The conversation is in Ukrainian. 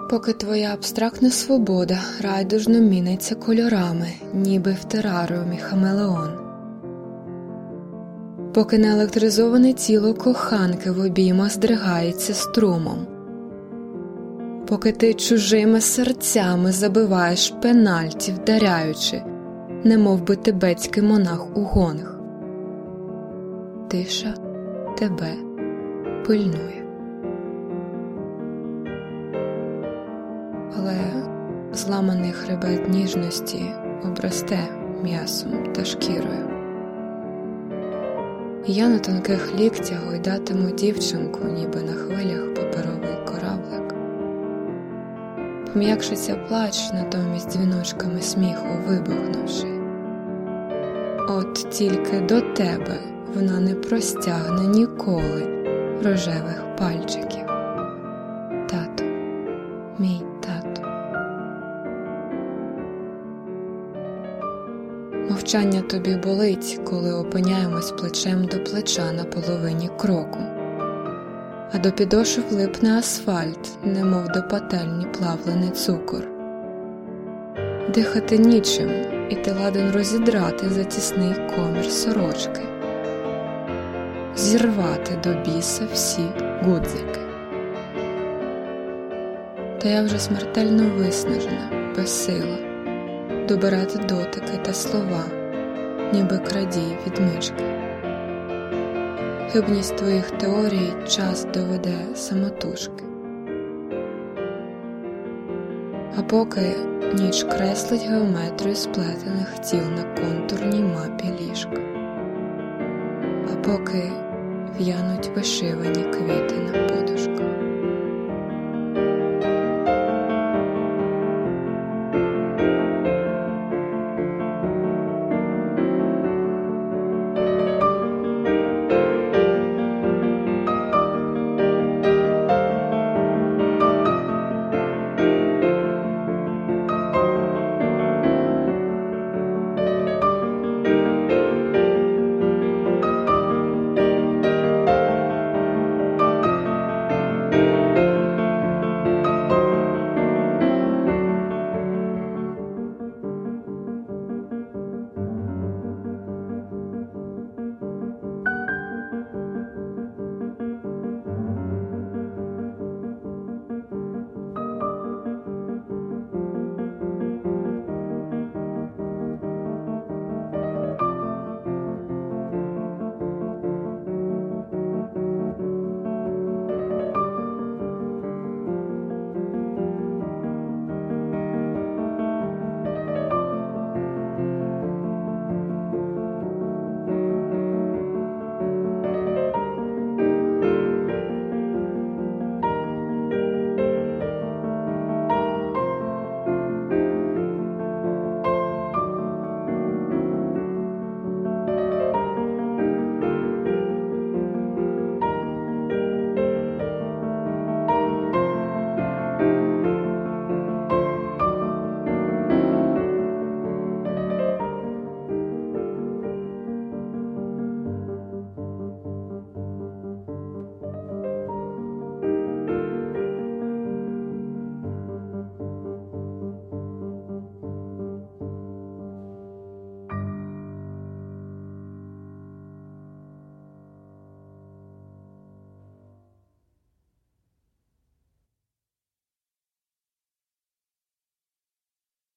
Поки твоя абстрактна свобода райдужно міниться кольорами, ніби в тераріумі хамелеон. Поки неелектризоване тіло коханки в обіймах здригається струмом. Поки ти чужими серцями забиваєш пенальті, вдаряючи, немов би тибетський монах у гонг. Тиша тебе пильнує. Але зламаний хребет ніжності обросте м'ясом та шкірою. Я на тонких ліктях гойдатиму дівчинку, ніби на хвилях паперовий кораблик. Пом'якшиться плач, натомість дзвіночками сміху вибухнувши. От тільки до тебе вона не простягне ніколи рожевих пальчиків. Тато, мій тато. Мовчання тобі болить, коли опиняємось плечем до плеча на половині кроку. А до підошв липне асфальт, немов до пательні плавлений цукор. Дихати нічим, і ти ладен розідрати затісний комір сорочки. Зірвати до біса всі гудзики. Та я вже смертельно виснажена, безсила, добирати дотики та слова, ніби крадій відмички. Хибність твоїх теорій час доведе самотужки. А поки ніч креслить геометрію сплетених тіл на контурній мапі ліжка. А поки в'януть вишивані квіти на подушках.